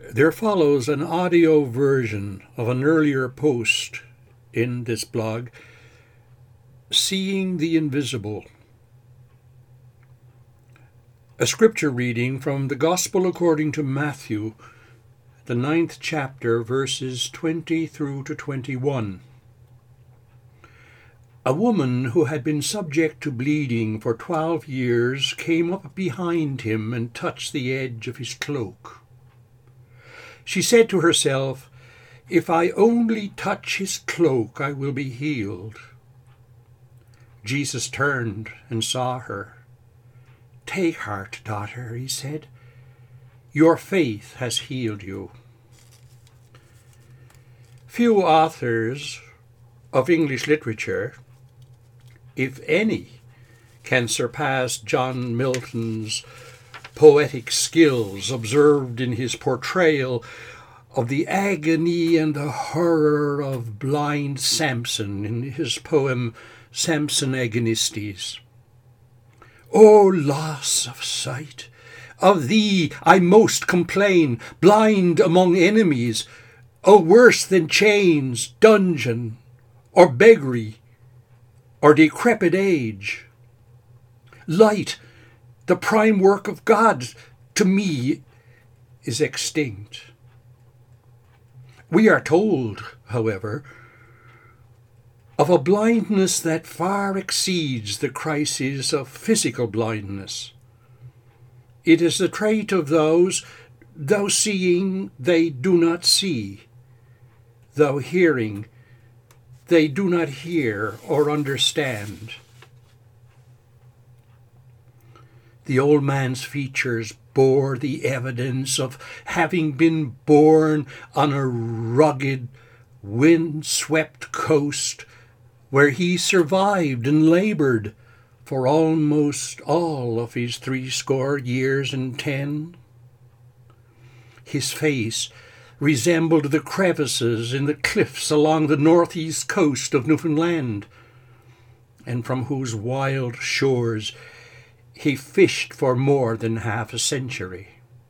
There follows an audio version of an earlier post in this blog, Seeing the Invisible. A scripture reading from the Gospel according to Matthew, the 9th chapter, verses 20 through to 21. A woman who had been subject to bleeding for 12 years came up behind him and touched the edge of his cloak. She said to herself, "If I only touch his cloak, I will be healed." Jesus turned and saw her. "Take heart, daughter," he said. "Your faith has healed you." Few authors of English literature, if any, can surpass John Milton's poetic skills observed in his portrayal of the agony and the horror of blind Samson in his poem Samson Agonistes. "O loss of sight! Of thee I most complain, blind among enemies, O worse than chains, dungeon, or beggary, or decrepit age. Light, the prime work of God, to me is extinct." We are told, however, of a blindness that far exceeds the crises of physical blindness. It is the trait of those, though seeing, they do not see, though hearing, they do not hear or understand. The old man's features bore the evidence of having been born on a rugged, wind-swept coast where he survived and labored for almost all of his 80 years and 10. His face resembled the crevices in the cliffs along the northeast coast of Newfoundland, and from whose wild shores he fished for more than half a century.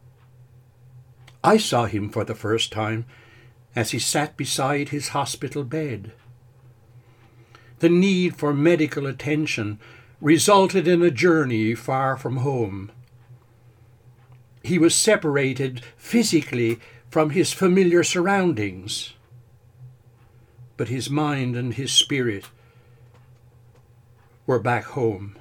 I saw him for the first time as he sat beside his hospital bed. The need for medical attention resulted in a journey far from home. He was separated physically from his familiar surroundings, but his mind and his spirit were back home.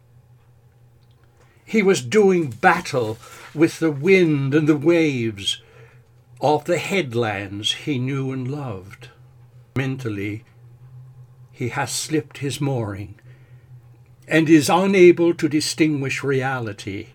He was doing battle with the wind and the waves of the headlands he knew and loved. Mentally, he has slipped his mooring and is unable to distinguish reality.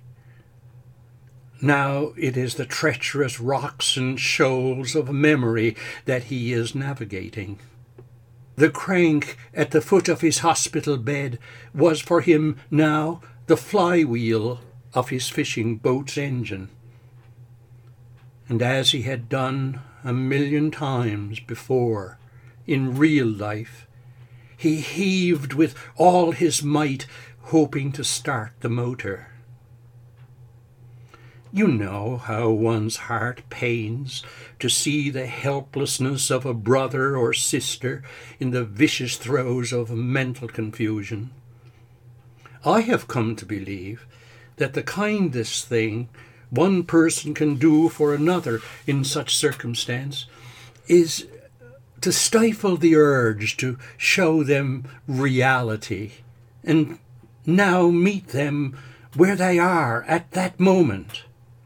Now it is the treacherous rocks and shoals of memory that he is navigating. The crank at the foot of his hospital bed was for him now the flywheel of his fishing boat's engine. And as he had done 1,000,000 times before in real life, he heaved with all his might, hoping to start the motor. You know how one's heart pains to see the helplessness of a brother or sister in the vicious throes of mental confusion. I have come to believe that the kindest thing one person can do for another in such circumstance is to stifle the urge to show them reality and now meet them where they are at that moment.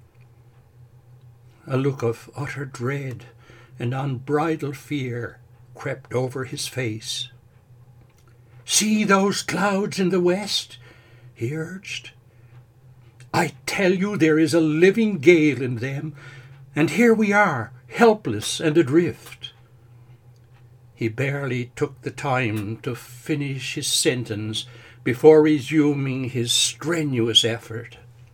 A look of utter dread and unbridled fear crept over his face. "See those clouds in the west?" he urged. "I tell you there is a living gale in them, and here we are, helpless and adrift." He barely took the time to finish his sentence before resuming his strenuous effort.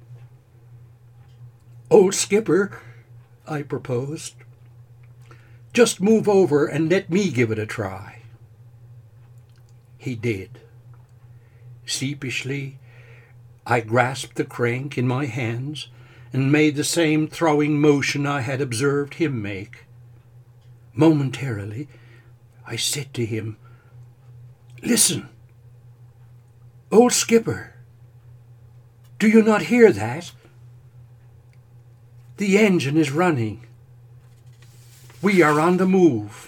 "Old skipper," I proposed, "just move over and let me give it a try." He did. Sheepishly, I grasped the crank in my hands and made the same throwing motion I had observed him make. Momentarily, I said to him, "Listen, old skipper, do you not hear that? The engine is running. We are on the move.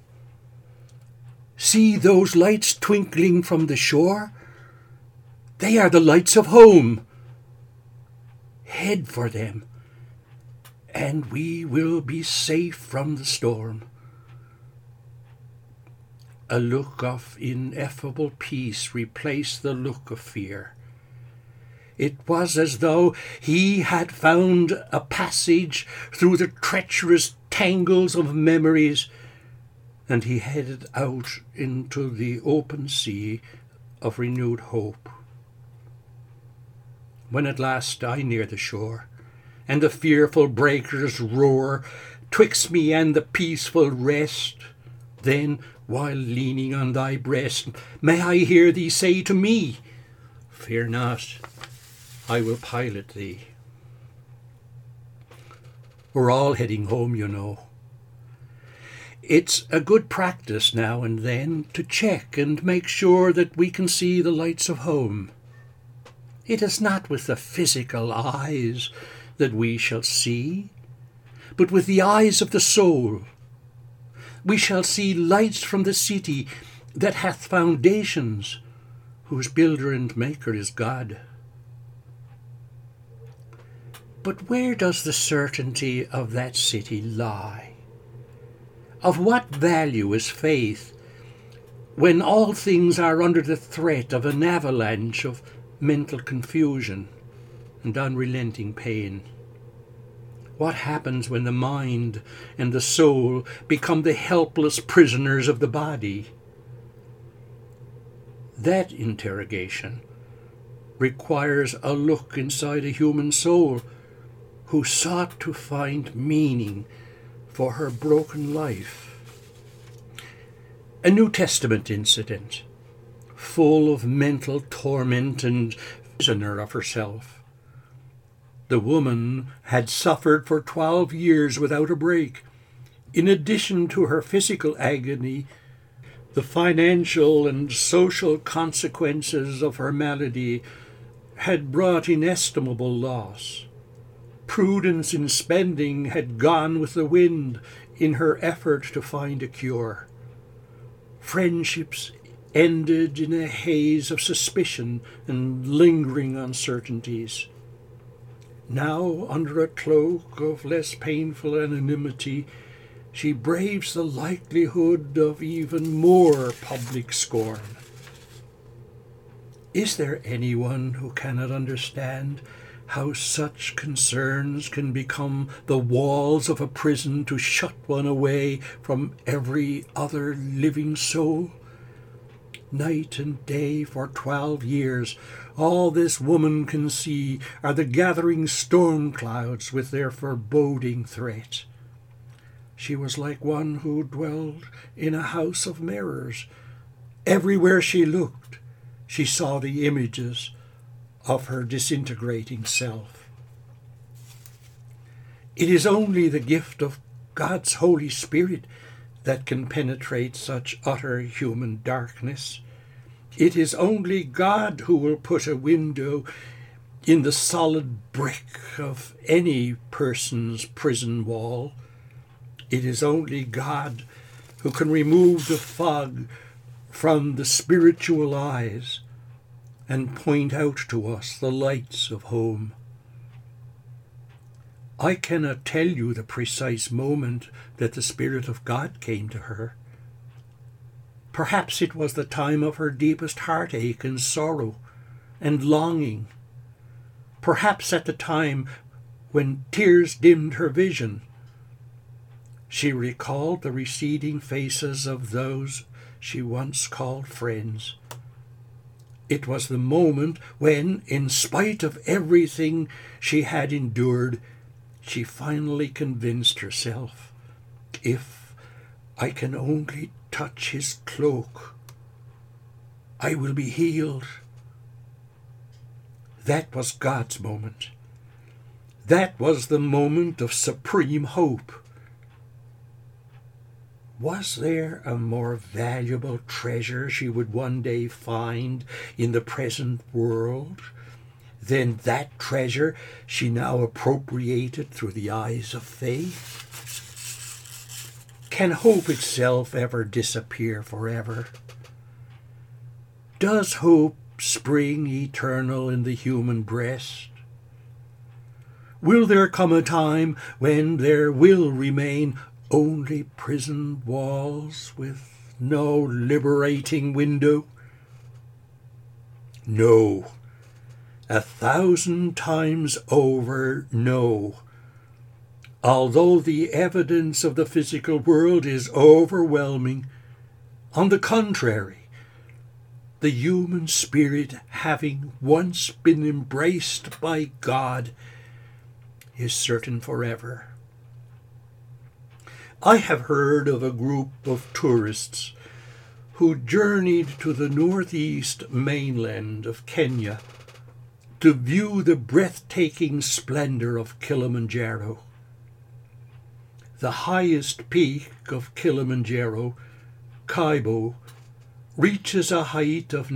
See those lights twinkling from the shore? They are the lights of home. Head for them, and we will be safe from the storm." A look of ineffable peace replaced the look of fear. It was as though he had found a passage through the treacherous tangles of memories, and he headed out into the open sea of renewed hope. When at last I near the shore, and the fearful breakers roar twixt me and the peaceful rest, then, while leaning on thy breast, may I hear thee say to me, "Fear not, I will pilot thee." We're all heading home, you know. It's a good practice now and then to check and make sure that we can see the lights of home. It is not with the physical eyes that we shall see, but with the eyes of the soul. We shall see lights from the city that hath foundations, whose builder and maker is God. But where does the certainty of that city lie? Of what value is faith when all things are under the threat of an avalanche of mental confusion and unrelenting pain? What happens when the mind and the soul become the helpless prisoners of the body? That interrogation requires a look inside a human soul who sought to find meaning for her broken life. A New Testament incident, full of mental torment and prisoner of herself. The woman had suffered for 12 years without a break. In addition to her physical agony, the financial and social consequences of her malady had brought inestimable loss. Prudence in spending had gone with the wind in her effort to find a cure. Friendships ended in a haze of suspicion and lingering uncertainties. Now, under a cloak of less painful anonymity, she braves the likelihood of even more public scorn. Is there anyone who cannot understand how such concerns can become the walls of a prison to shut one away from every other living soul? Night and day for 12 years, all this woman can see are the gathering storm clouds with their foreboding threat. She was like one who dwelled in a house of mirrors. Everywhere she looked, she saw the images of her disintegrating self. It is only the gift of God's Holy Spirit that can penetrate such utter human darkness. It is only God who will put a window in the solid brick of any person's prison wall. It is only God who can remove the fog from the spiritual eyes and point out to us the lights of home. I cannot tell you the precise moment that the Spirit of God came to her. Perhaps it was the time of her deepest heartache and sorrow and longing. Perhaps at the time when tears dimmed her vision. She recalled the receding faces of those she once called friends. It was the moment when, in spite of everything she had endured, she finally convinced herself, if I can only touch his cloak, I will be healed. That was God's moment. That was the moment of supreme hope. Was there a more valuable treasure she would one day find in the present world than that treasure she now appropriated through the eyes of faith? Can hope itself ever disappear forever? Does hope spring eternal in the human breast? Will there come a time when there will remain only prison walls with no liberating window? No. 1,000 times over, no. Although the evidence of the physical world is overwhelming, on the contrary, the human spirit, having once been embraced by God, is certain forever. I have heard of a group of tourists who journeyed to the northeast mainland of Kenya to view the breathtaking splendor of Kilimanjaro. The highest peak of Kilimanjaro, Kaibo, reaches a height of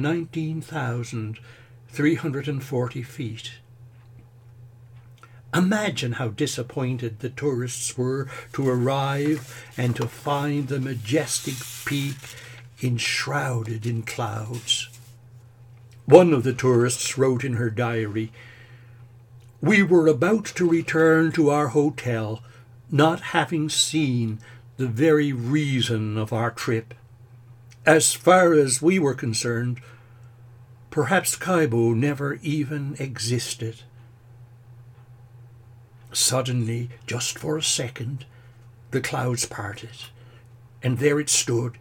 19,340 feet. Imagine how disappointed the tourists were to arrive and to find the majestic peak enshrouded in clouds. One of the tourists wrote in her diary, "We were about to return to our hotel, not having seen the very reason of our trip. As far as we were concerned, perhaps Kaibo never even existed." Suddenly, just for a second, the clouds parted, and there it stood,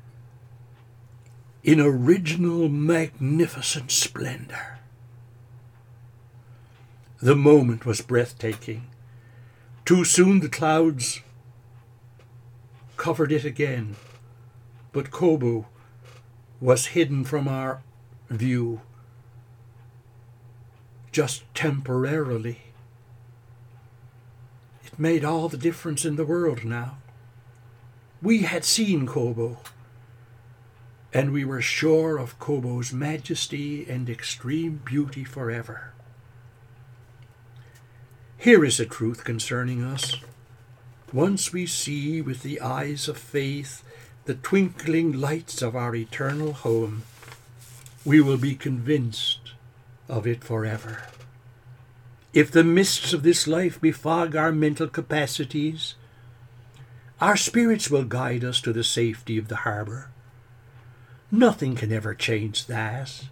in original magnificent splendor. The moment was breathtaking. Too soon the clouds covered it again, but Kaibo was hidden from our view, just temporarily. It made all the difference in the world now. We had seen Kaibo, and we were sure of Kaibo's majesty and extreme beauty forever. Here is a truth concerning us. Once we see with the eyes of faith the twinkling lights of our eternal home, we will be convinced of it forever. If the mists of this life befog our mental capacities, our spirits will guide us to the safety of the harbour. Nothing can ever change that.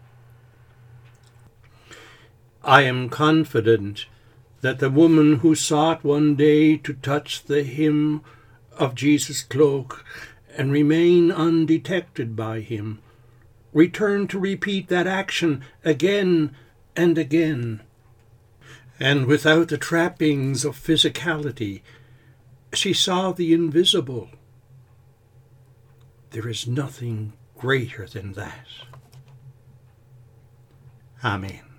I am confident that the woman who sought one day to touch the hem of Jesus' cloak and remain undetected by him returned to repeat that action again and again. And without the trappings of physicality, she saw the invisible. There is nothing greater than that. Amen.